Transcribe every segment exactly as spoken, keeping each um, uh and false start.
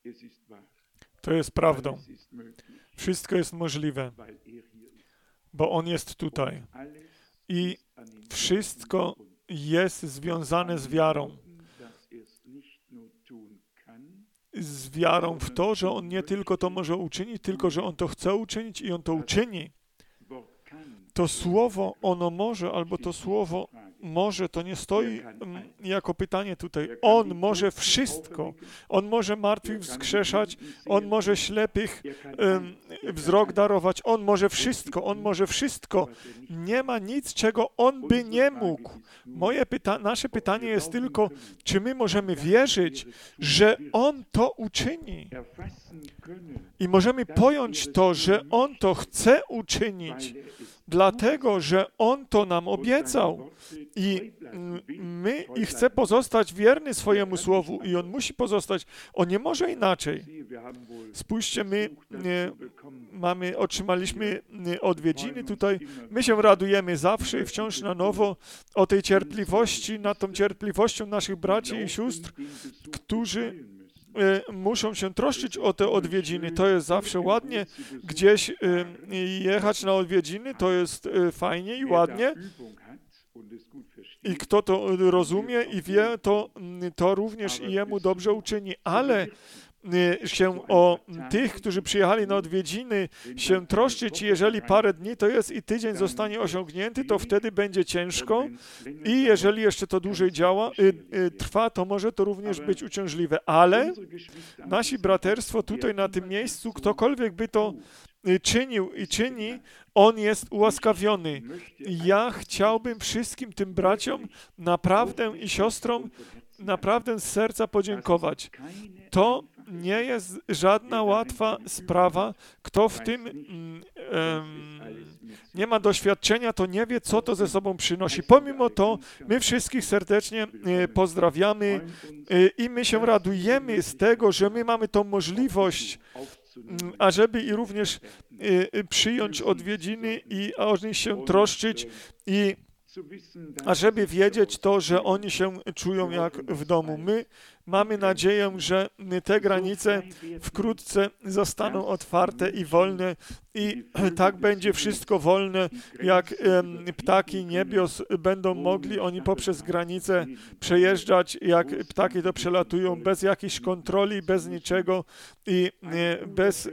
To jest prawdą. Wszystko jest możliwe, bo On jest tutaj. I wszystko jest związane z wiarą. Z wiarą w to, że On nie tylko to może uczynić, tylko że On to chce uczynić i On to uczyni. To słowo ono może, albo to słowo może, to nie stoi jako pytanie tutaj. On może wszystko. On może martwych wskrzeszać, On może ślepych um, wzrok darować, On może wszystko, On może wszystko. Nie ma nic, czego On by nie mógł. Moje pyta- nasze pytanie jest tylko, czy my możemy wierzyć, że On to uczyni. I możemy pojąć to, że On to chce uczynić, dlatego, że On to nam obiecał. I my i chce pozostać wierny swojemu słowu i On musi pozostać. On nie może inaczej. Spójrzcie, my nie, mamy, otrzymaliśmy odwiedziny tutaj. My się radujemy zawsze i wciąż na nowo o tej cierpliwości, nad tą cierpliwością naszych braci i sióstr, którzy muszą się troszczyć o te odwiedziny. To jest zawsze ładnie. Gdzieś jechać na odwiedziny, to jest fajnie i ładnie. I kto to rozumie i wie, to, to również i jemu dobrze uczyni. Ale się o tych, którzy przyjechali na odwiedziny, się troszczyć, jeżeli parę dni to jest i tydzień zostanie osiągnięty, to wtedy będzie ciężko i jeżeli jeszcze to dłużej działa, y, y, trwa, to może to również być uciążliwe. Ale nasi braterstwo tutaj na tym miejscu, ktokolwiek by to czynił i czyni, on jest ułaskawiony. Ja chciałbym wszystkim tym braciom naprawdę i siostrom naprawdę z serca podziękować. To nie jest żadna łatwa sprawa. Kto w tym um, nie ma doświadczenia, to nie wie, co to ze sobą przynosi. Pomimo to, my wszystkich serdecznie e, pozdrawiamy e, i my się radujemy z tego, że my mamy tą możliwość, ażeby i również e, przyjąć odwiedziny i o nich się troszczyć i ażeby wiedzieć to, że oni się czują jak w domu. My mamy nadzieję, że te granice wkrótce zostaną otwarte i wolne i tak będzie wszystko wolne, jak ptaki niebios będą mogli oni poprzez granice przejeżdżać, jak ptaki to przelatują bez jakiejś kontroli, bez niczego i bez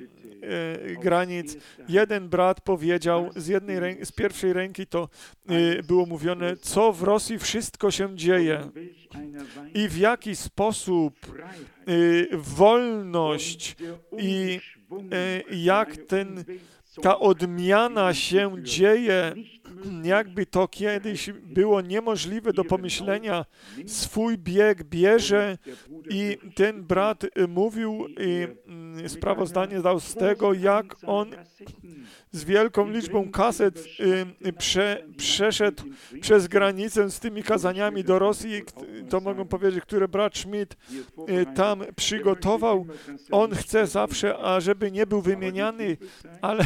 granic. Jeden brat powiedział, z jednej ręki, z pierwszej ręki to było mówione, co w Rosji wszystko się dzieje i w jaki sposób y, wolność i y, jak ten, ta odmiana się dzieje, jakby to kiedyś było niemożliwe do pomyślenia, swój bieg bierze i ten brat mówił i sprawozdanie dał z tego, jak on z wielką liczbą kaset y, prze, przeszedł przez granicę z tymi kazaniami do Rosji, to mogą powiedzieć, które brat Schmidt y, tam przygotował. On chce zawsze, ażeby nie był wymieniany, ale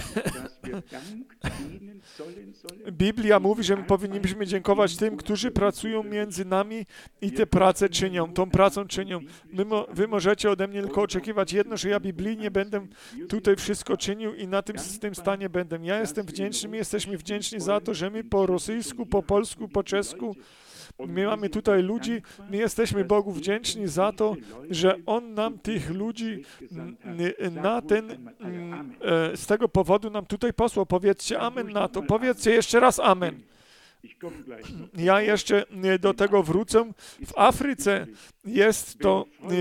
Biblia mówi, że my powinniśmy dziękować tym, którzy pracują między nami i tę pracę czynią, tą pracą czynią. My mo, wy możecie ode mnie tylko oczekiwać jedno, że ja biblijnie będę tutaj wszystko czynił i na tym, z tym stanie będę. Ja jestem wdzięczny, my jesteśmy wdzięczni za to, że my po rosyjsku, po polsku, po czesku, my mamy tutaj ludzi, my jesteśmy Bogu wdzięczni za to, że On nam tych ludzi na ten, z tego powodu nam tutaj posłał. Powiedzcie amen na to. Powiedzcie jeszcze raz amen. Ja jeszcze do tego wrócę. W Afryce jest to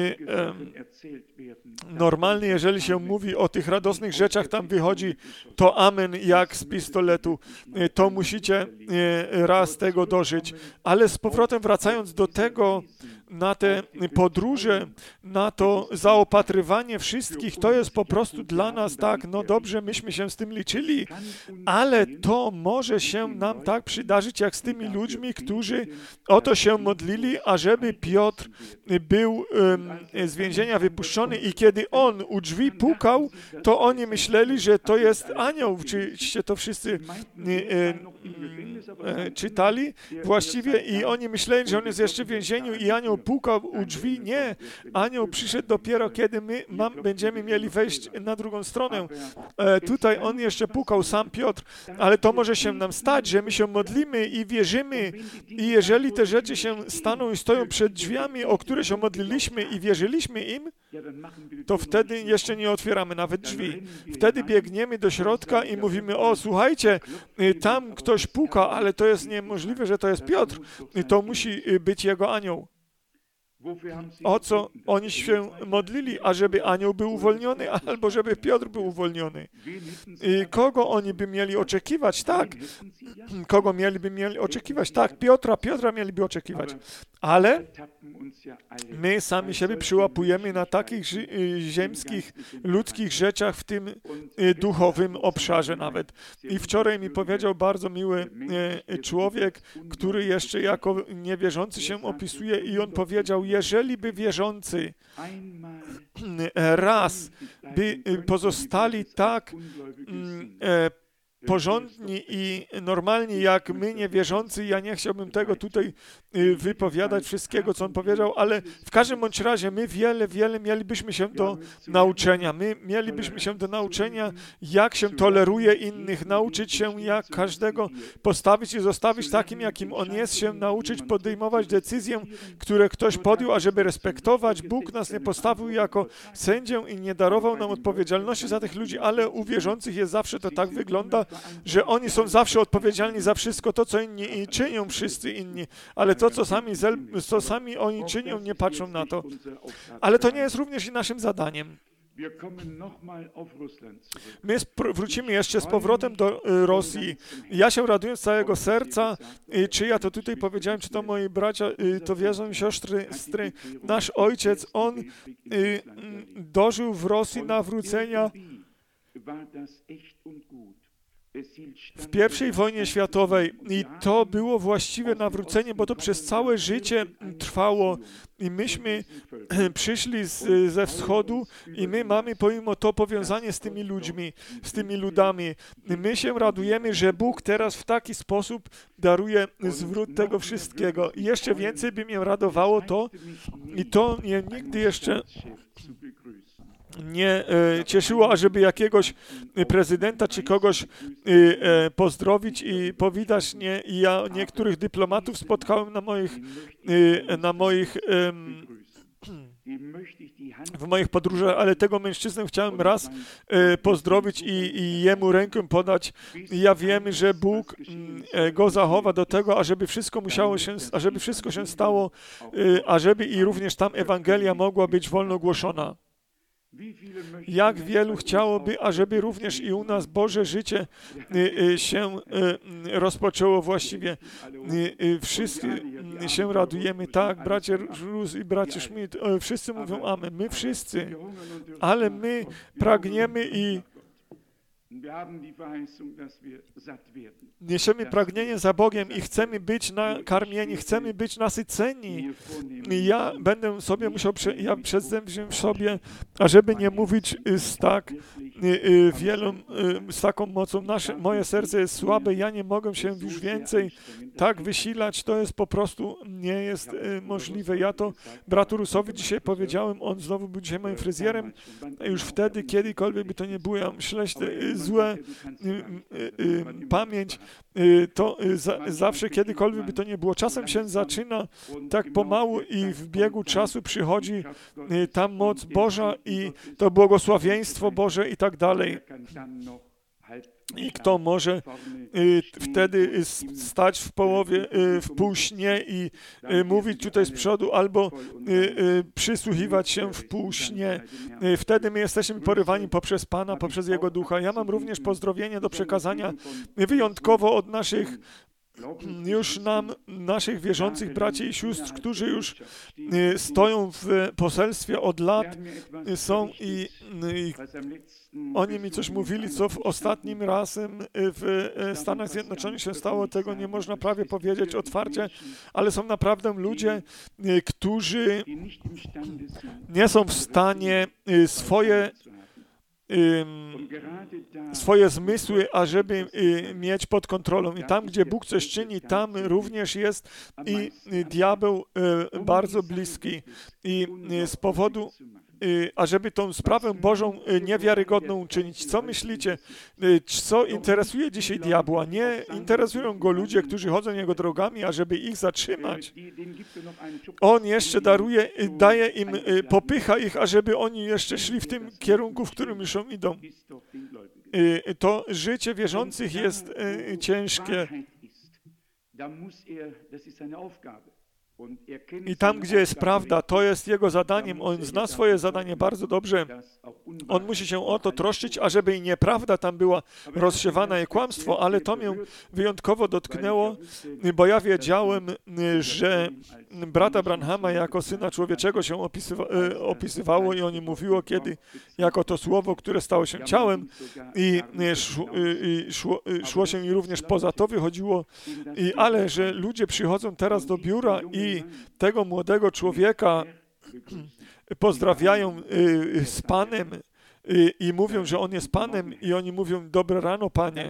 normalne, jeżeli się mówi o tych radosnych rzeczach, tam wychodzi to amen jak z pistoletu. To musicie raz tego dożyć. Ale z powrotem wracając do tego, na te podróże, na to zaopatrywanie wszystkich, to jest po prostu dla nas tak, no dobrze, myśmy się z tym liczyli, ale to może się nam tak przydarzyć, jak z tymi ludźmi, którzy o to się modlili, ażeby Piotr był um, z więzienia wypuszczony i kiedy on u drzwi pukał, to oni myśleli, że to jest anioł. Oczywiście to wszyscy e, czytali właściwie i oni myśleli, że on jest jeszcze w więzieniu i anioł pukał u drzwi. Nie, anioł przyszedł dopiero, kiedy my mam, będziemy mieli wejść na drugą stronę. E, tutaj on jeszcze pukał, sam Piotr, ale to może się nam stać, że my się modlimy i wierzymy i jeżeli te rzeczy się staną i stoją przed drzwiami, o które się modliliśmy i wierzyliśmy im, to wtedy jeszcze nie otwieramy nawet drzwi. Wtedy biegniemy do środka i mówimy, o słuchajcie, tam ktoś puka, ale to jest niemożliwe, że to jest Piotr. To musi być jego anioł. O co oni się modlili? A żeby anioł był uwolniony, albo żeby Piotr był uwolniony. I kogo oni by mieli oczekiwać? Tak. Kogo mieliby mieli oczekiwać? Tak, Piotra, Piotra mieliby oczekiwać. Ale my sami siebie przyłapujemy na takich ziemskich, ludzkich rzeczach w tym duchowym obszarze nawet. I wczoraj mi powiedział bardzo miły człowiek, który jeszcze jako niewierzący się opisuje i on powiedział, jeżeli by wierzący raz by pozostali tak porządni i normalni jak my niewierzący, ja nie chciałbym tego tutaj wypowiadać wszystkiego, co on powiedział, ale w każdym bądź razie my wiele, wiele mielibyśmy się do nauczenia. My mielibyśmy się do nauczenia, jak się toleruje innych, nauczyć się, jak każdego postawić i zostawić takim, jakim on jest, się nauczyć podejmować decyzję, które ktoś podjął, ażeby respektować. Bóg nas nie postawił jako sędzię i nie darował nam odpowiedzialności za tych ludzi, ale u wierzących jest zawsze to tak wygląda, że oni są zawsze odpowiedzialni za wszystko to, co inni i czynią wszyscy inni, ale to, co sami, co sami oni czynią, nie patrzą na to. Ale to nie jest również i naszym zadaniem. My wrócimy jeszcze z powrotem do Rosji. Ja się raduję z całego serca, czy ja to tutaj powiedziałem, czy to moi bracia, to wiedzą siostry, stry. Nasz ojciec, on dożył w Rosji nawrócenia w pierwszej wojnie światowej i to było właściwe nawrócenie, bo to przez całe życie trwało i myśmy przyszli z, ze wschodu i my mamy pomimo to powiązanie z tymi ludźmi, z tymi ludami. My się radujemy, że Bóg teraz w taki sposób daruje zwrót tego wszystkiego. I jeszcze więcej by mnie radowało to i to mnie nigdy jeszcze nie e, cieszyło, ażeby jakiegoś prezydenta czy kogoś e, e, pozdrowić i powitać. Nie, i ja niektórych dyplomatów spotkałem na moich, e, na moich e, w moich podróżach, ale tego mężczyznę chciałem raz e, pozdrowić i, i jemu rękę podać. I ja wiem, że Bóg e, go zachowa do tego, ażeby wszystko musiało się, ażeby wszystko się stało, e, ażeby i również tam Ewangelia mogła być wolno głoszona. Jak wielu chciałoby, ażeby również i u nas Boże życie się rozpoczęło właściwie. Wszyscy się radujemy, tak, bracie Rus i bracie Schmidt, wszyscy mówią amen, my wszyscy, ale my pragniemy i niesiemy pragnienie za Bogiem i chcemy być nakarmieni, chcemy być nasyceni. I ja będę sobie musiał, prze, ja przedstawię sobie, ażeby nie mówić z tak wielą, z taką mocą. Nasze, moje serce jest słabe, ja nie mogę się już więcej tak wysilać, to jest po prostu, nie jest możliwe. Ja to bratu Rusowi dzisiaj powiedziałem, on znowu był dzisiaj moim fryzjerem, już wtedy, kiedykolwiek by to nie było, ja myślę, złe y, y, y, pamięć, y, to y, za, zawsze kiedykolwiek by to nie było. Czasem się zaczyna tak pomału i w biegu czasu przychodzi y, ta moc Boża i to błogosławieństwo Boże i tak dalej. I kto może y, wtedy stać w połowie, y, w półśnie i y, mówić tutaj z przodu, albo y, y, przysłuchiwać się w półśnie. Y, wtedy my jesteśmy porywani poprzez Pana, poprzez Jego Ducha. Ja mam również pozdrowienie do przekazania wyjątkowo od naszych już nam, naszych wierzących braci i sióstr, którzy już y, stoją w poselstwie od lat, y, są i, i oni mi coś mówili, co w ostatnim razem w Stanach Zjednoczonych się stało, tego nie można prawie powiedzieć otwarcie, ale są naprawdę ludzie, którzy nie są w stanie swoje swoje zmysły, ażeby mieć pod kontrolą. I tam, gdzie Bóg coś czyni, tam również jest i diabeł bardzo bliski. I z powodu, ażeby tą sprawę Bożą niewiarygodną uczynić. Co myślicie? Co interesuje dzisiaj diabła? Nie interesują go ludzie, którzy chodzą jego drogami, ażeby ich zatrzymać. On jeszcze daruje, daje im, popycha ich, ażeby oni jeszcze szli w tym kierunku, w którym już idą. To życie wierzących jest ciężkie. I tam, gdzie jest prawda, to jest jego zadaniem. On zna swoje zadanie bardzo dobrze. On musi się o to troszczyć, ażeby i nieprawda tam była rozsiewana i kłamstwo, ale to mnie wyjątkowo dotknęło, bo ja wiedziałem, że brata Branhama jako syna człowieczego się opisywa, opisywało i o nim mówiło, kiedy jako to słowo, które stało się ciałem i szło, i szło, szło się i również poza to wychodziło, i, ale że ludzie przychodzą teraz do biura i I tego młodego człowieka pozdrawiają z Panem i mówią, że on jest Panem i oni mówią, dobre rano, Panie.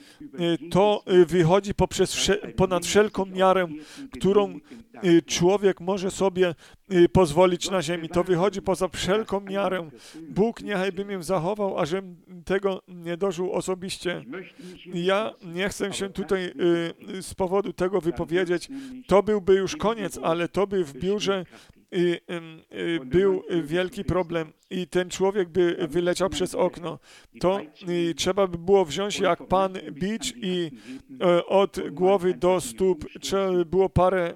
To wychodzi poprzez ponad wszelką miarę, którą człowiek może sobie pozwolić na ziemi. To wychodzi poza wszelką miarę. Bóg niechaj mnie zachował, ażem tego nie dożył osobiście. Ja nie chcę się tutaj z powodu tego wypowiedzieć. To byłby już koniec, ale to by w biurze I, y, był wielki problem i ten człowiek by wyleciał przez okno. To y, trzeba by było wziąć jak pan bicz i y, od głowy do stóp trzeba by było parę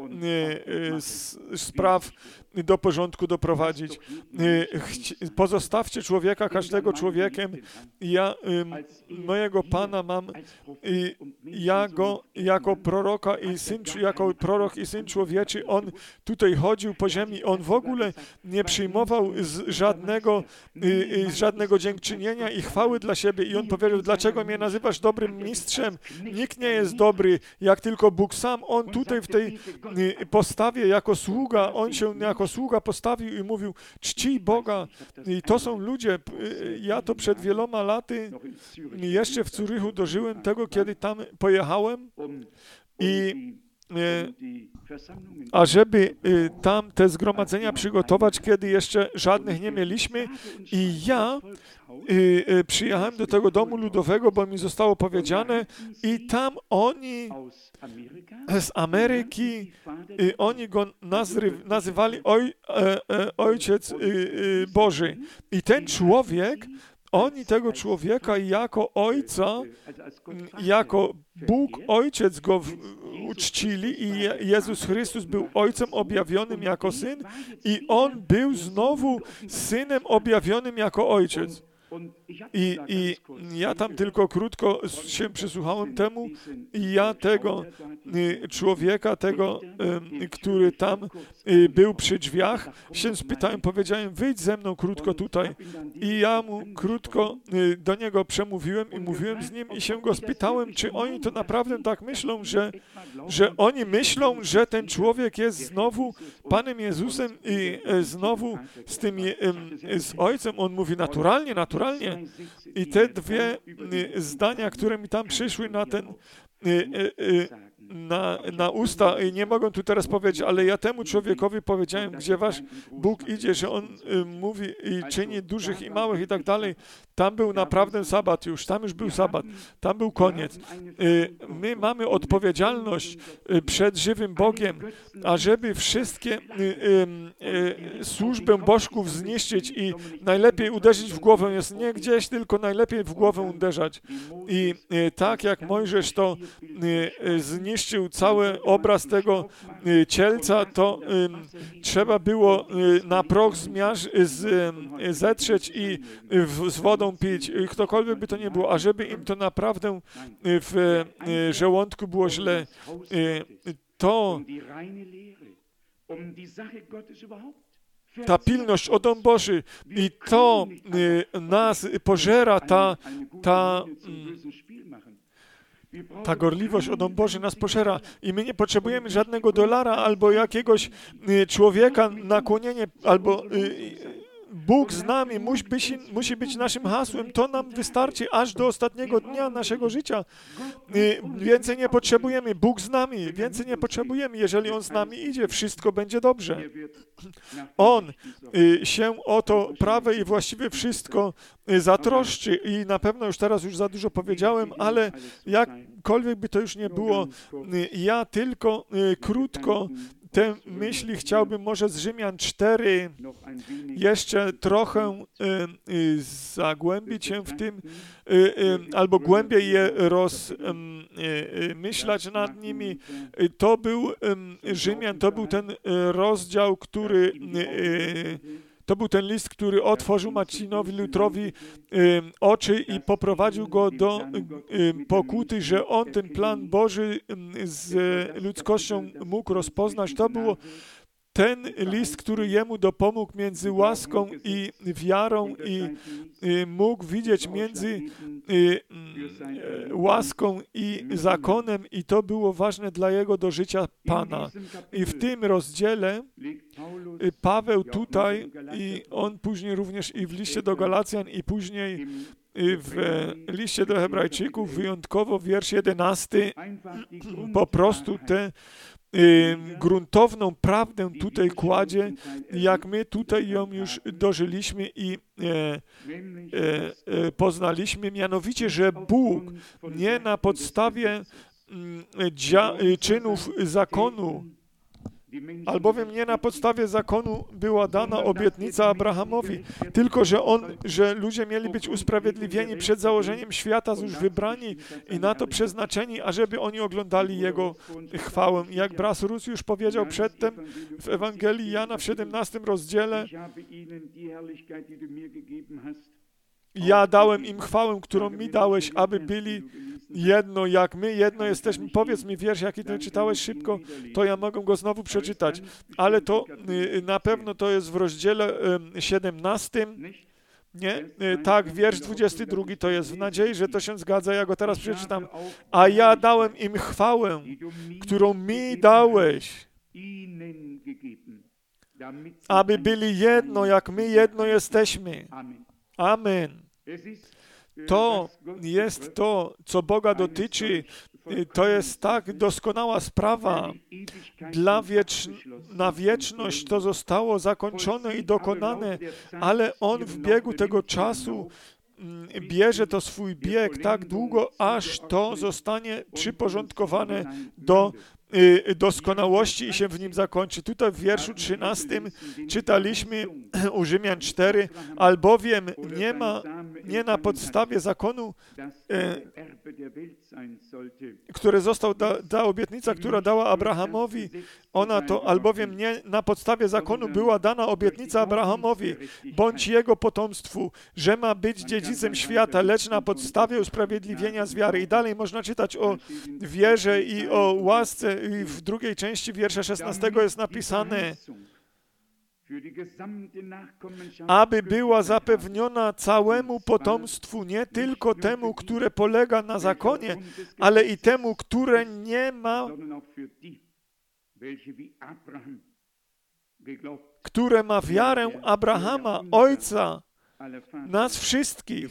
y, y, spraw do porządku doprowadzić. Y, pozostawcie człowieka, każdego człowiekiem. Ja y, mojego Pana mam i ja go jako proroka i syn, jako prorok i syn człowieczy, on tutaj chodził po ziemi, on w ogóle nie przyjmował z żadnego, z żadnego dziękczynienia i chwały dla siebie. I on powiedział, dlaczego mnie nazywasz dobrym mistrzem? Nikt nie jest dobry, jak tylko Bóg sam. On tutaj w tej postawie jako sługa, on się jako sługa postawił i mówił, czcij Boga. I to są ludzie, ja to przed wieloma laty jeszcze w Zurychu dożyłem tego, kiedy tam pojechałem i ażeby tam te zgromadzenia przygotować, kiedy jeszcze żadnych nie mieliśmy. I ja przyjechałem do tego domu ludowego, bo mi zostało powiedziane i tam oni z Ameryki, oni go nazywali oj, Ojciec Boży. I ten człowiek, oni tego człowieka jako Ojca, jako Bóg Ojciec go w, uczcili i Je, Jezus Chrystus był Ojcem objawionym jako Syn i On był znowu Synem objawionym jako Ojciec. I, I ja tam tylko krótko się przysłuchałem temu i ja tego y, człowieka, tego, y, który tam y, był przy drzwiach, się spytałem, powiedziałem, wyjdź ze mną krótko tutaj. I ja mu krótko y, do niego przemówiłem i mówiłem z nim i się go spytałem, czy oni to naprawdę tak myślą, że, że oni myślą, że ten człowiek jest znowu Panem Jezusem i y, znowu z tym y, y, z Ojcem. On mówi naturalnie, naturalnie. I te dwie y, zdania, które mi tam przyszły na ten y, y, y, na, na usta, i nie mogę tu teraz powiedzieć, ale ja temu człowiekowi powiedziałem, gdzie wasz Bóg idzie, że on y, mówi i czyni dużych i małych i tak dalej. Tam był naprawdę sabat już, tam już był sabat, tam był koniec. Y, my mamy odpowiedzialność y, przed żywym Bogiem, ażeby wszystkie y, y, y, służbę bożków zniszczyć i najlepiej uderzyć w głowę jest nie gdzieś, tylko najlepiej w głowę uderzać. I y, tak jak Mojżesz to y, y, zniszczył, niszczył cały obraz tego y, cielca, to y, trzeba było y, na proch zmiarz, z, y, zetrzeć i y, w, z wodą pić. Y, ktokolwiek by to nie było, a żeby im to naprawdę y, w y, żołądku było źle, y, to ta pilność o dom Boży i to y, nas pożera, ta, ta Ta gorliwość o dom Boży nas pożera i my nie potrzebujemy żadnego dolara albo jakiegoś y, człowieka, nakłonienie, albo y, Bóg z nami musi być, musi być naszym hasłem. To nam wystarczy aż do ostatniego dnia naszego życia. Więcej nie potrzebujemy. Bóg z nami. Więcej nie potrzebujemy. Jeżeli On z nami idzie, wszystko będzie dobrze. On się o to prawe i właściwie wszystko zatroszczy i na pewno już teraz już za dużo powiedziałem, ale jakkolwiek by to już nie było, ja tylko krótko te myśli chciałbym może z Rzymian cztery jeszcze trochę y, y, zagłębić się w tym, y, y, albo głębiej je rozmyślać y, y, nad nimi. Y, to był y, Rzymian, to był ten y, rozdział, który y, to był ten list, który otworzył Marcinowi Lutrowi y, oczy i poprowadził go do y, pokuty, że on ten plan Boży y, z ludzkością mógł rozpoznać. To było ten list, który jemu dopomógł między łaską i wiarą i y, mógł widzieć między y, y, łaską i zakonem i to było ważne dla jego do życia Pana. I w tym rozdziale y, Paweł tutaj i on później również i w liście do Galacjan i później y, w liście do Hebrajczyków wyjątkowo wiersz jedenasty po prostu te Y, gruntowną prawdę tutaj kładzie, jak my tutaj ją już dożyliśmy i e, e, e, poznaliśmy, mianowicie, że Bóg nie na podstawie m, dzia, czynów zakonu, albowiem nie na podstawie zakonu była dana obietnica Abrahamowi, tylko że on, że ludzie mieli być usprawiedliwieni przed założeniem świata, już wybrani i na to przeznaczeni, ażeby oni oglądali Jego chwałę. Jak brat Rus już powiedział przedtem w Ewangelii Jana w siedemnastym rozdziale, ja dałem im chwałę, którą mi dałeś, aby byli jedno jak my, jedno jesteśmy. Powiedz mi wiersz, jaki ty czytałeś szybko, to ja mogę go znowu przeczytać. Ale to na pewno to jest w rozdziale siedemnastym. Nie? Tak, wiersz dwudziesty drugi to jest. W nadziei, że to się zgadza, ja go teraz przeczytam. A ja dałem im chwałę, którą mi dałeś, aby byli jedno, jak my jedno jesteśmy. Amen. To jest to, co Boga dotyczy. To jest tak doskonała sprawa. Dla wiecz... Na wieczność to zostało zakończone i dokonane, ale On w biegu tego czasu bierze to swój bieg tak długo, aż to zostanie przyporządkowane do doskonałości i się w nim zakończy. Tutaj w wierszu trzynastym czytaliśmy u Rzymian cztery, albowiem nie ma, nie na podstawie zakonu, e, który został, da, ta obietnica, która dała Abrahamowi, ona to, albowiem nie na podstawie zakonu była dana obietnica Abrahamowi, bądź jego potomstwu, że ma być dziedzicem świata, lecz na podstawie usprawiedliwienia z wiary. I dalej można czytać o wierze i o łasce. I w drugiej części wiersza szesnastego jest napisane, aby była zapewniona całemu potomstwu, nie tylko temu, które polega na zakonie, ale i temu, które nie ma, które ma wiarę Abrahama, ojca nas wszystkich.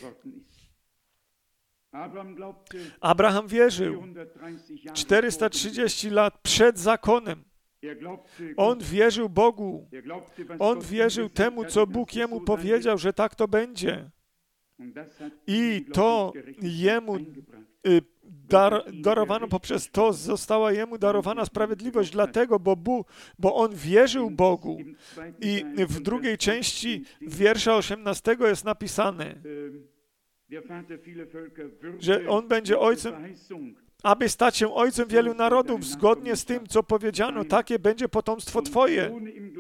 Abraham wierzył czterysta trzydzieści lat przed zakonem. On wierzył Bogu. On wierzył temu, co Bóg jemu powiedział, że tak to będzie. I to jemu dar, darowano, poprzez to została jemu darowana sprawiedliwość, dlatego, bo, Bóg, bo on wierzył Bogu. I w drugiej części wiersza osiemnastego jest napisane, że on będzie ojcem, aby stać się ojcem wielu narodów, zgodnie z tym, co powiedziano, takie będzie potomstwo Twoje.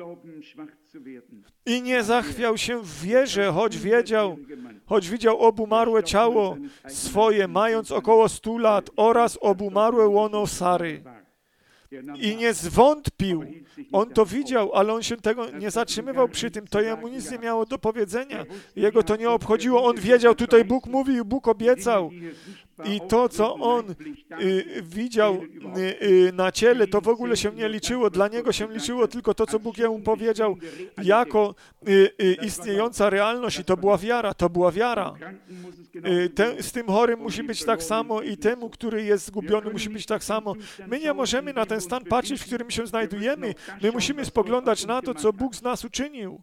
I nie zachwiał się w wierze, choć wiedział, choć widział obumarłe ciało swoje, mając około stu lat, oraz obumarłe łono Sary. I nie zwątpił. On to widział, ale on się tego nie zatrzymywał przy tym. To jemu nic nie miało do powiedzenia. Jego to nie obchodziło. On wiedział, tutaj Bóg mówił, Bóg obiecał. I to, co on y, widział y, y, na ciele, to w ogóle się nie liczyło. Dla niego się liczyło tylko to, co Bóg jemu powiedział, jako y, y, istniejąca realność. I to była wiara, to była wiara. Y, te, z tym chorym musi być tak samo i temu, który jest zgubiony, musi być tak samo. My nie możemy na ten stan patrzeć, w którym się znajdujemy. My musimy spoglądać na to, co Bóg z nas uczynił.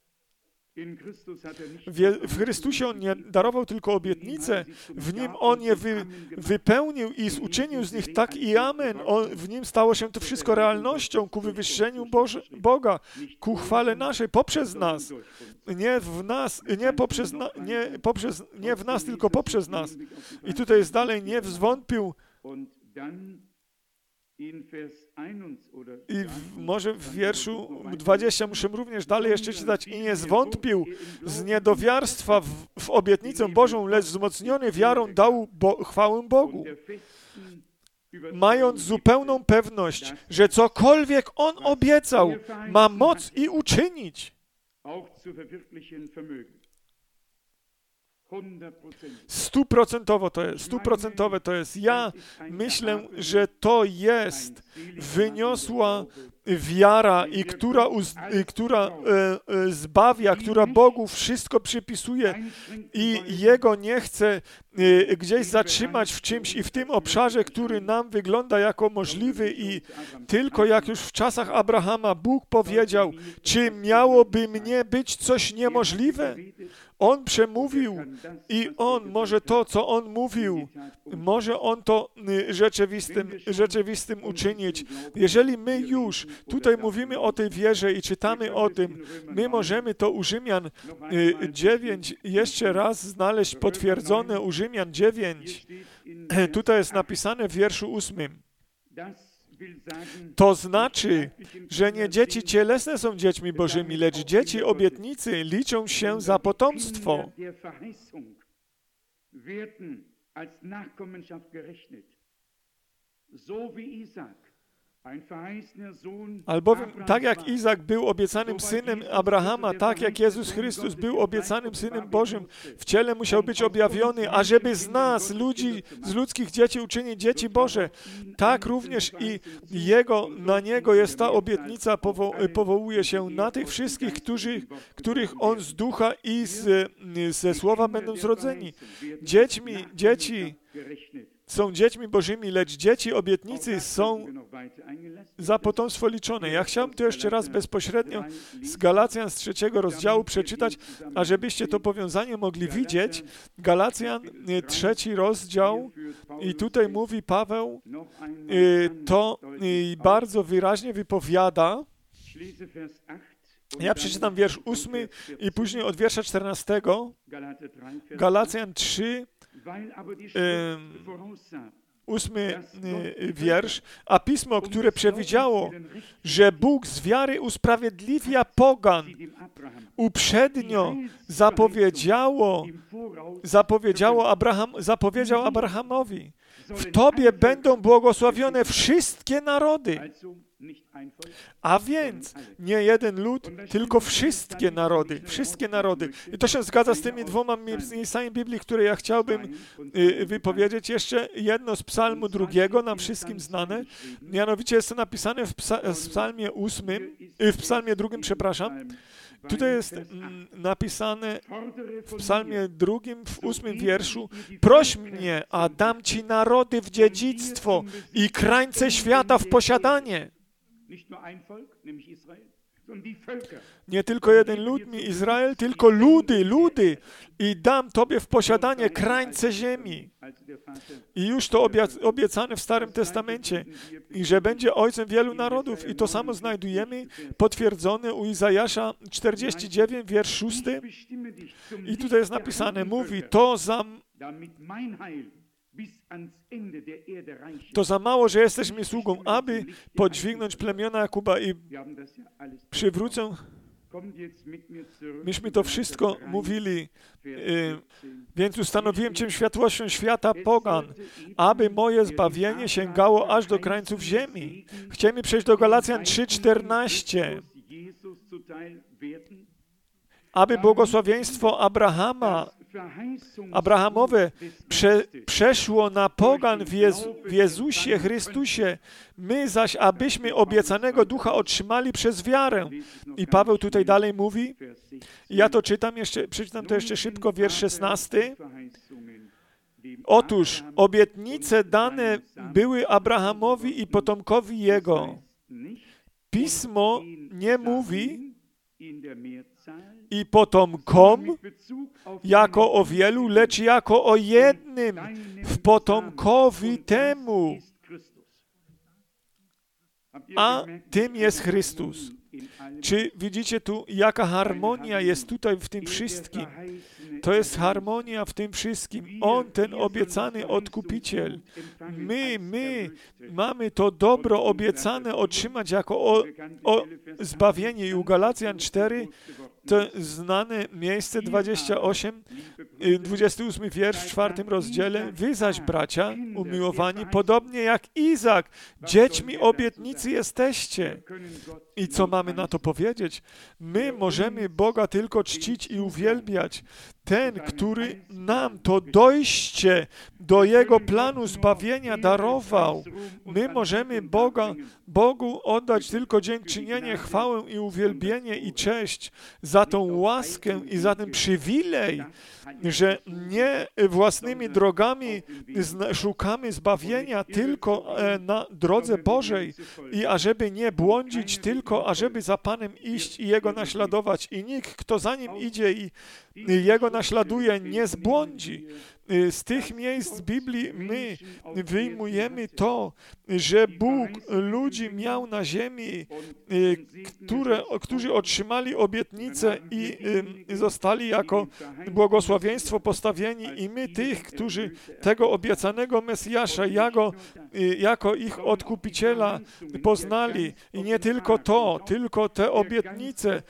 W Chrystusie On nie darował tylko obietnice, w Nim On je wy, wypełnił i uczynił z nich tak i amen. On, w Nim stało się to wszystko realnością ku wywyższeniu Boże, Boga, ku chwale naszej, poprzez nas. Nie w nas, nie poprzez, na, nie, poprzez, nie w nas, tylko poprzez nas. I tutaj jest dalej, nie zwątpił. I w, może w wierszu dwudziestym muszę również dalej jeszcze czytać. I nie zwątpił z niedowiarstwa w, w obietnicę Bożą, lecz wzmocniony wiarą dał bo, chwałę Bogu, mając zupełną pewność, że cokolwiek On obiecał, ma moc i uczynić. Stuprocentowo to jest, stuprocentowe to jest. Ja myślę, że to jest wyniosła wiara, i która, uz, i która e, e, zbawia, która Bogu wszystko przypisuje i Jego nie chce e, gdzieś zatrzymać w czymś i w tym obszarze, który nam wygląda jako możliwy, i tylko jak już w czasach Abrahama Bóg powiedział, czy miałoby mnie być coś niemożliwe? On przemówił i On może to, co On mówił, może On to rzeczywistym, rzeczywistym uczynić. Jeżeli my już tutaj mówimy o tej wierze i czytamy o tym, my możemy to u Rzymian dziewięć jeszcze raz znaleźć potwierdzone u Rzymian dziewięć. Tutaj jest napisane w wierszu ósmym. To znaczy, że nie dzieci cielesne są dziećmi Bożymi, lecz dzieci obietnicy liczą się za potomstwo. Albowiem tak jak Izak był obiecanym synem Abrahama, tak jak Jezus Chrystus był obiecanym Synem Bożym, w ciele musiał być objawiony, ażeby z nas, ludzi, z ludzkich dzieci uczynić dzieci Boże, tak również i Jego, na Niego jest ta obietnica, powo, powołuje się na tych wszystkich, którzy, których On z ducha i z, ze słowa będą zrodzeni. Dziećmi, dzieci są dziećmi Bożymi, lecz dzieci obietnicy są za potomstwo liczone. Ja chciałem to jeszcze raz bezpośrednio z Galacjan z trzeciego rozdziału przeczytać, a żebyście to powiązanie mogli widzieć. Galacjan, trzeci rozdział, i tutaj mówi Paweł, to bardzo wyraźnie wypowiada. Ja przeczytam wiersz ósmy i później od wiersza czternastego. Galacjan trzy, ósmy wiersz, a Pismo, które przewidziało, że Bóg z wiary usprawiedliwia pogan, uprzednio zapowiedziało, zapowiedziało Abraham, zapowiedział Abrahamowi, w Tobie będą błogosławione wszystkie narody. A więc nie jeden lud, tylko wszystkie narody, wszystkie narody. I to się zgadza z tymi dwoma miejscami Biblii, które ja chciałbym wypowiedzieć. Jeszcze jedno z psalmu drugiego, nam wszystkim znane. Mianowicie jest to napisane w psalmie ósmym, w psalmie drugim, przepraszam. Tutaj jest napisane w psalmie drugim, w ósmym wierszu: proś mnie, a dam Ci narody w dziedzictwo i krańce świata w posiadanie. Nie tylko jeden lud mi Izrael, tylko ludy, ludy, i dam Tobie w posiadanie krańce ziemi. I już to obiecane w Starym Testamencie, i że będzie ojcem wielu narodów. I to samo znajdujemy potwierdzone u Izajasza czterdziesty dziewiąty, wiersz szósty. I tutaj jest napisane, mówi, to za... To za mało, że jesteś mi sługą, aby podźwignąć plemiona Jakuba, i przywrócę. Myśmy to wszystko mówili, więc ustanowiłem Cię światłością świata pogan, aby moje zbawienie sięgało aż do krańców ziemi. Chcemy przejść do Galacjan trzy czternaście. Aby błogosławieństwo Abrahama Abrahamowe prze, przeszło na pogan w, Jezu, w Jezusie Chrystusie. My zaś, abyśmy obiecanego ducha otrzymali przez wiarę. I Paweł tutaj dalej mówi, ja to czytam jeszcze, przeczytam to jeszcze szybko, wiersz szesnasty. Otóż obietnice dane były Abrahamowi i potomkowi jego. Pismo nie mówi i potomkom jako o wielu, lecz jako o jednym, w potomkowi temu, a tym jest Chrystus. Czy widzicie tu, jaka harmonia jest tutaj w tym wszystkim? To jest harmonia w tym wszystkim. On, ten obiecany odkupiciel. My, my mamy to dobro obiecane otrzymać jako o, o zbawienie. I u Galacjan cztery to znane miejsce dwadzieścia osiem, dwudziesty ósmy wiersz w czwartym rozdziale. Wy zaś, bracia, umiłowani, podobnie jak Izak, dziećmi obietnicy jesteście. I co mamy na to powiedzieć? My możemy Boga tylko czcić i uwielbiać. Ten, który nam to dojście do Jego planu zbawienia darował. My możemy Boga, Bogu oddać tylko dziękczynienie, chwałę i uwielbienie i cześć za tą łaskę i za ten przywilej, że nie własnymi drogami szukamy zbawienia, tylko na drodze Bożej i ażeby nie błądzić, tylko ażeby za Panem iść i Jego naśladować. I nikt, kto za Nim idzie i Jego naśladuje, nie zbłądzi. Z tych miejsc z Biblii my wyjmujemy to, że Bóg ludzi miał na ziemi, które, którzy otrzymali obietnicę i zostali jako błogosławieństwo postawieni, i my tych, którzy tego obiecanego Mesjasza jako, jako ich odkupiciela poznali. I nie tylko to, tylko te obietnice,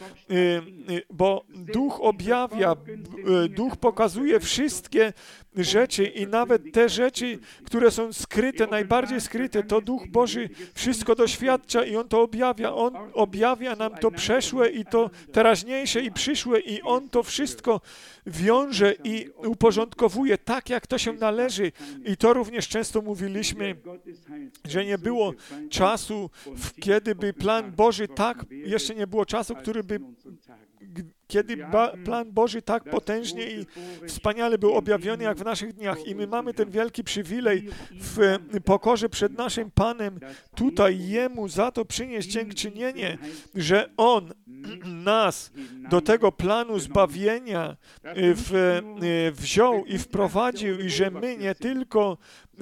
bo Duch objawia, Duch pokazuje wszystkie rzeczy i nawet te rzeczy, które są skryte, najbardziej skryte, to Duch Boży wszystko doświadcza i On to objawia. On objawia nam to przeszłe i to teraźniejsze i przyszłe i On to wszystko wiąże i uporządkowuje tak, jak to się należy. I to również często mówiliśmy, że nie było czasu, kiedy by plan Boży tak, jeszcze nie było czasu, który by kiedy ba, plan Boży tak potężnie i wspaniale był objawiony, jak w naszych dniach. I my mamy ten wielki przywilej w pokorze przed naszym Panem tutaj Jemu za to przynieść dziękczynienie, że On nas do tego planu zbawienia w, wziął i wprowadził i że my nie tylko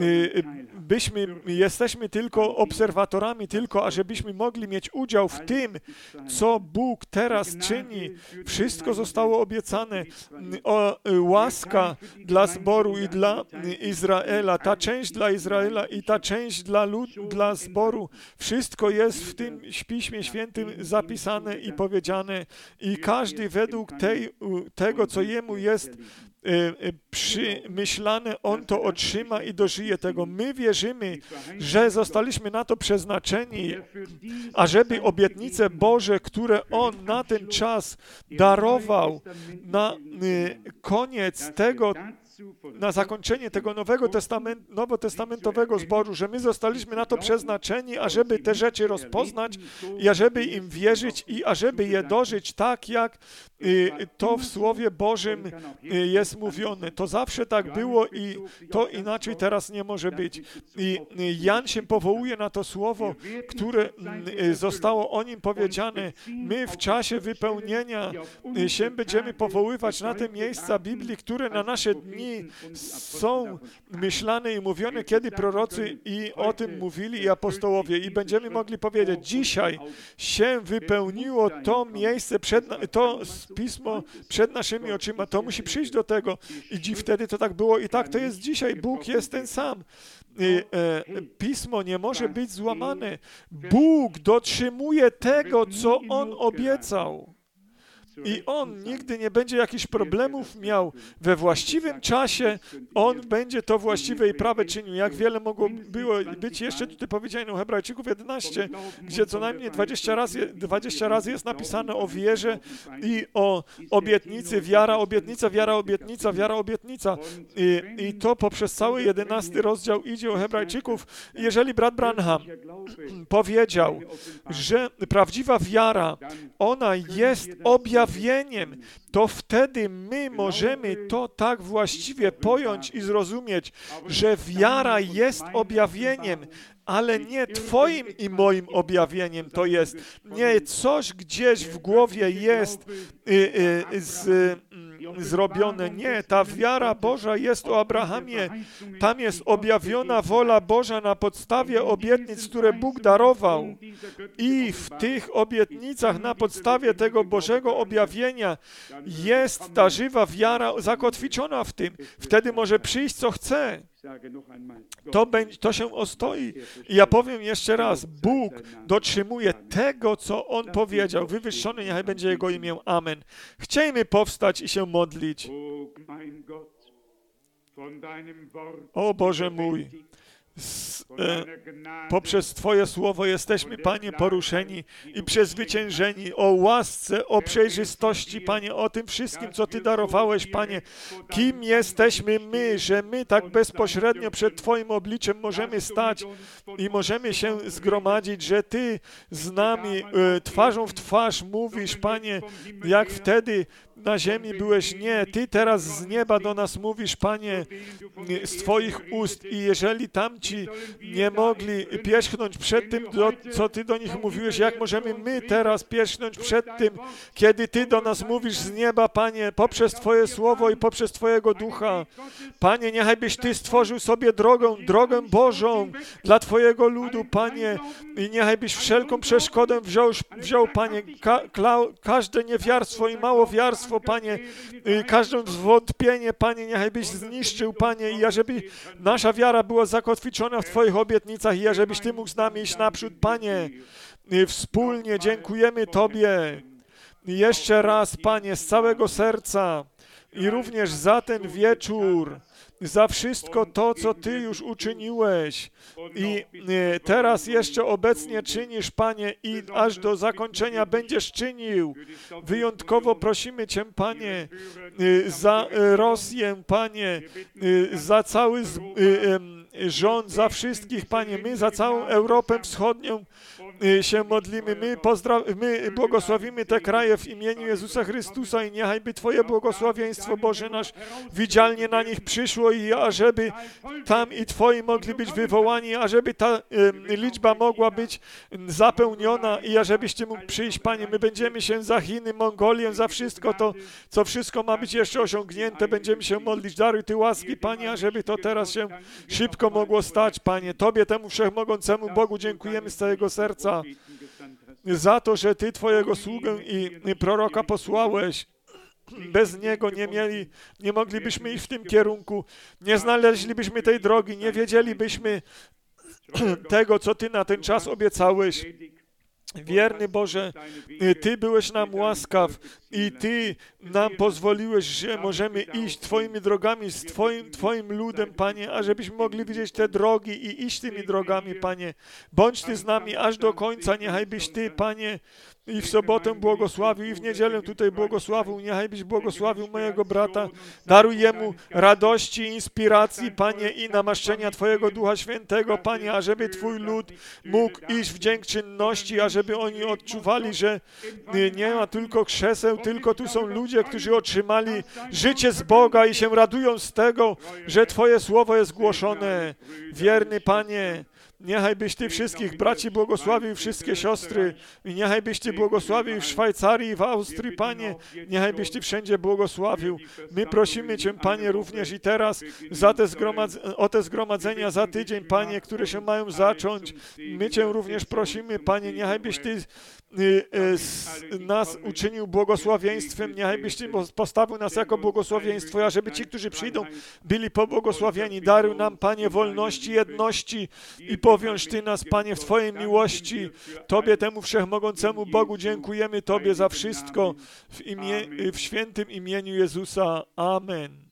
byśmy, jesteśmy tylko obserwatorami, tylko ażebyśmy mogli mieć udział w tym, co Bóg teraz czyni. Wszystko zostało obiecane. O, łaska dla zboru i dla Izraela, ta część dla Izraela i ta część dla lud, dla zboru. Wszystko jest w tym Piśmie Świętym zapisane i powiedziane i każdy według tej, tego, co jemu jest przymyślane, on to otrzyma i dożyje tego. My wierzymy, że zostaliśmy na to przeznaczeni, ażeby obietnice Boże, które On na ten czas darował, na koniec tego, na zakończenie tego nowego testament, nowotestamentowego zboru, że my zostaliśmy na to przeznaczeni, ażeby te rzeczy rozpoznać i ażeby im wierzyć i ażeby je dożyć tak, jak to w Słowie Bożym jest mówione. To zawsze tak było i to inaczej teraz nie może być. I Jan się powołuje na to słowo, które zostało o nim powiedziane. My w czasie wypełnienia się będziemy powoływać na te miejsca Biblii, które na nasze dni są myślane i mówione, kiedy prorocy i o tym mówili i apostołowie. I będziemy mogli powiedzieć, dzisiaj się wypełniło to miejsce, przed, to pismo przed naszymi oczyma. To musi przyjść do tego. I dziś wtedy to tak było i tak to jest dzisiaj. Bóg jest ten sam. Pismo nie może być złamane. Bóg dotrzymuje tego, co On obiecał. i on nigdy nie będzie jakichś problemów miał. We właściwym czasie on będzie to właściwe i prawe czynił. Jak wiele mogło było być jeszcze tutaj powiedziane o Hebrajczyków jedenaście, gdzie co najmniej dwadzieścia razy, dwadzieścia razy jest napisane o wierze i o obietnicy, wiara, obietnica, wiara, obietnica, wiara, obietnica. I, i to poprzez cały jedenasty rozdział idzie o Hebrajczyków. Jeżeli brat Branham powiedział, że prawdziwa wiara, ona jest objawieniem, to wtedy my możemy to tak właściwie pojąć i zrozumieć, że wiara jest objawieniem, ale nie Twoim i moim objawieniem to jest. Nie coś gdzieś w głowie jest y, y, z, y, zrobione. Nie, ta wiara Boża jest o Abrahamie. Tam jest objawiona wola Boża na podstawie obietnic, które Bóg darował. I w tych obietnicach, na podstawie tego Bożego objawienia jest ta żywa wiara zakotwiczona w tym. Wtedy może przyjść, co chce. To, będzie, to się ostoi. I ja powiem jeszcze raz, Bóg dotrzymuje tego, co On powiedział. Wywyższony niechaj będzie Jego imię. Amen. Chciejmy powstać i się modlić. O Boże mój, z, e, poprzez Twoje słowo jesteśmy, Panie, poruszeni i przezwyciężeni o łasce, o przejrzystości, Panie, o tym wszystkim, co Ty darowałeś, Panie. Kim jesteśmy my, że my tak bezpośrednio przed Twoim obliczem możemy stać i możemy się zgromadzić, że Ty z nami e, twarzą w twarz mówisz, Panie, jak wtedy na ziemi byłeś. Nie, Ty teraz z nieba do nas mówisz, Panie, z Twoich ust i jeżeli tamci nie mogli pierzchnąć przed tym, do, co Ty do nich mówiłeś, jak możemy my teraz pierzchnąć przed tym, kiedy Ty do nas mówisz z nieba, Panie, poprzez Twoje słowo i poprzez Twojego Ducha. Panie, niechaj byś Ty stworzył sobie drogę, drogę Bożą dla Twojego ludu, Panie, i niechaj byś wszelką przeszkodę wziął, wziął Panie, ka, kla, każde niewiarstwo i małowiarstwo, Panie, każde zwątpienie, Panie, niechaj byś zniszczył, Panie, i ażeby nasza wiara była zakotwiczona w Twoich obietnicach i ażebyś Ty mógł z nami iść naprzód, Panie. I wspólnie dziękujemy Tobie. I jeszcze raz, Panie, z całego serca i również za ten wieczór, za wszystko to, co Ty już uczyniłeś i teraz jeszcze obecnie czynisz, Panie, i aż do zakończenia będziesz czynił. Wyjątkowo prosimy Cię, Panie, za Rosję, Panie, za cały rząd, za wszystkich, Panie, my za całą Europę Wschodnią się modlimy, my, pozdra- my błogosławimy te kraje w imieniu Jezusa Chrystusa i niechaj by Twoje błogosławieństwo, Boże nasz, widzialnie na nich przyszło i ażeby tam i Twoi mogli być wywołani, ażeby ta y, liczba mogła być zapełniona i ażebyś Ty mógł przyjść, Panie. My będziemy się za Chiny, Mongolię, za wszystko to, co wszystko ma być jeszcze osiągnięte, będziemy się modlić. Daruj Ty łaski, Panie, ażeby to teraz się szybko mogło stać, Panie. Tobie, temu Wszechmogącemu Bogu, dziękujemy z całego serca za to, że Ty Twojego sługę i, i proroka posłałeś. Bez Niego nie mieli, nie moglibyśmy iść w tym kierunku, nie znaleźlibyśmy tej drogi, nie wiedzielibyśmy tego, co Ty na ten czas obiecałeś. Wierny Boże, Ty byłeś nam łaskaw i Ty nam pozwoliłeś, że możemy iść Twoimi drogami z Twoim, Twoim ludem, Panie, ażebyśmy mogli widzieć te drogi i iść tymi drogami, Panie. Bądź Ty z nami aż do końca, niechaj byś Ty, Panie, i w sobotę błogosławił, i w niedzielę tutaj błogosławił, niechaj byś błogosławił mojego brata. Daruj jemu radości, inspiracji, Panie, i namaszczenia Twojego Ducha Świętego, Panie, ażeby Twój lud mógł iść w dziękczynności, ażeby oni odczuwali, że nie ma tylko krzeseł, tylko tu są ludzie, którzy otrzymali życie z Boga i się radują z tego, że Twoje słowo jest głoszone. Wierny Panie, niechaj byś Ty wszystkich braci błogosławił, wszystkie siostry i niechaj byś Ty błogosławił w Szwajcarii, w Austrii, Panie, niechaj byś Ty wszędzie błogosławił. My prosimy Cię, Panie, również i teraz za te zgromadz- o te zgromadzenia za tydzień, Panie, które się mają zacząć. My Cię również prosimy, Panie, niechaj byś Ty nas uczynił błogosławieństwem, niechajbyś Ty postawił nas jako błogosławieństwo, a żeby ci, którzy przyjdą, byli pobłogosławieni. Daruj nam, Panie, wolności, jedności i powiąż Ty nas, Panie, w Twojej miłości. Tobie, temu wszechmogącemu Bogu, dziękujemy Tobie za wszystko w, imię, w świętym imieniu Jezusa. Amen.